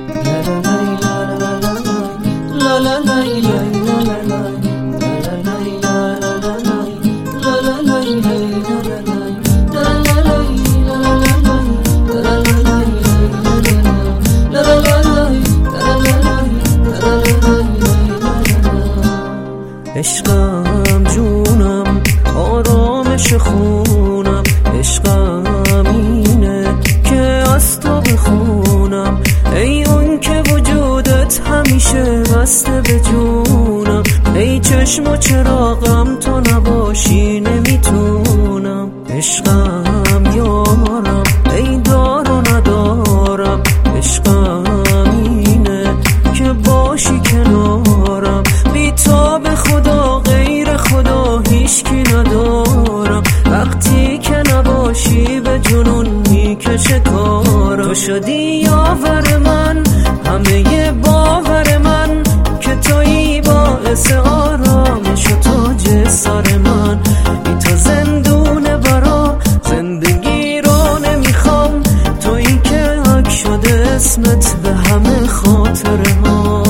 عشقم جونم آرامش خونم، عشقم اینه که از تو بخونم، ای اون که وجودت همیشه بسته به جونم، ای چشم و چراغم تو نباشی نمیتونم. عشقم یارم ای دار و ندارم، عشقم اینه که باشی کنارم، بی تو به خدا غیر خدا هیچکی ندارم، وقتی که نباشی به جنون میکشه کارم. تو شدی یاور من، همه باور من، که تویی باعث آرامش و تاج سر من، بی تو زندونه برا زندگی رو نمیخوام، تویی که حک شده اسمت به همه خاطره ها.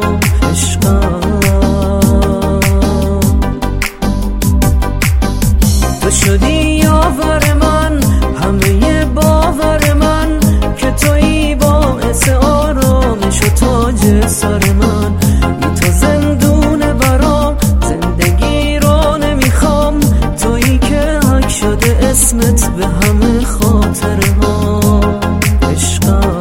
تو شدی یاور من، همه باور من، که تویی باعث آرامش و تاج سر من، بی تو زندونه برام زندگی رو نمیخوام، تویی که حک شده اسمت به همه خاطره ها. عشقم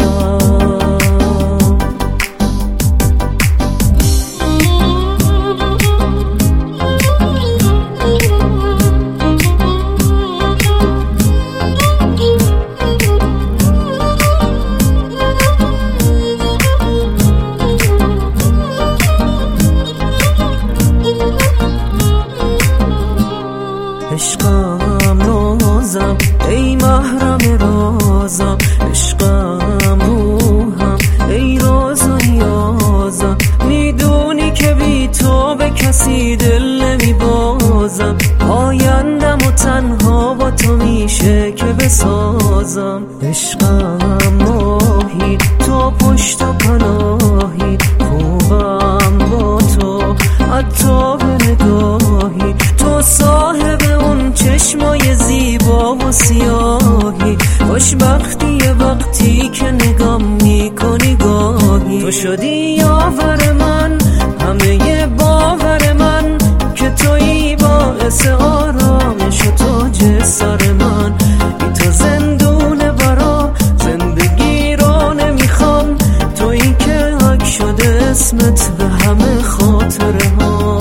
عشقم نازم ای محرم رازم، عشقم روحم ای راز و نیازم، میدونی که بی تو به کسی دل نمیبازم، آیندم و تنها با تو میشه که بسازم. عشقم ماهی تو پشت و پناهی، خوبم با تو حتی به نگاهی، تو صاحب اون چشمای زیبا و سیاهی، خوشبختی وقتی که نگام میکنی گاهی. تو شدی یاور من، همه باور من، که تویی باعث آرامش و تاج سر من، بی تو زندونه برا زندگی رو نمیخوام، تویی که حک شده اسمت به همه خاطره ها.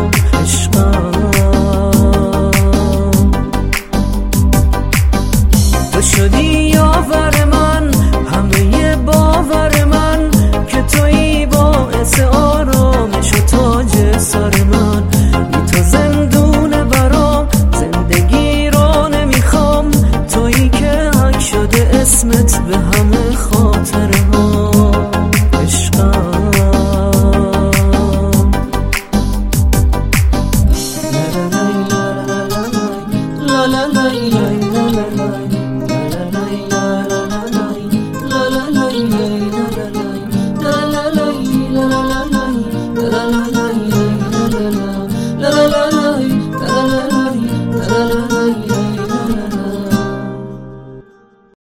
تو شدی یاور من، همه باور من، که تویی باعث آرامش و تاج سر من، بی تو زندونه برام زندگی رو نمیخوام، تویی که حک شده اسمت به همه